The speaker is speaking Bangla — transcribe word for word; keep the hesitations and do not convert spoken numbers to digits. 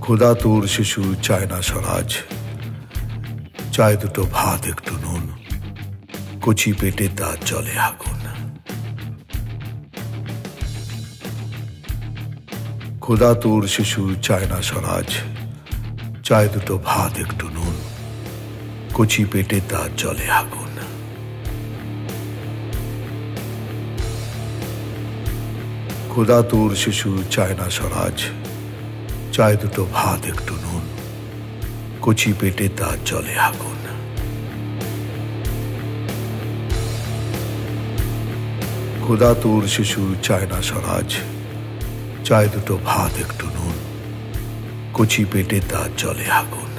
খোদা তোর শিশু চায় না স্বরাজ, চায় দুটো ভাত একটু নুন, কচি পেটে তার জলে আগুন। খোদা তোর শিশু চায় না স্বরাজ, চায় দুটো ভাত একটু নুন, কচি পেটে তার জলে আগুন। খোদা তোর শিশু চায় না স্বরাজ, চায় দুটো ভাত একটু নুন, কচি পেটে তার জলে আগুন। খোদা তোর শিশু চায় না স্বরাজ, চায় দুটো ভাত একটু নুন, কচি পেটে তার জলে আগুন।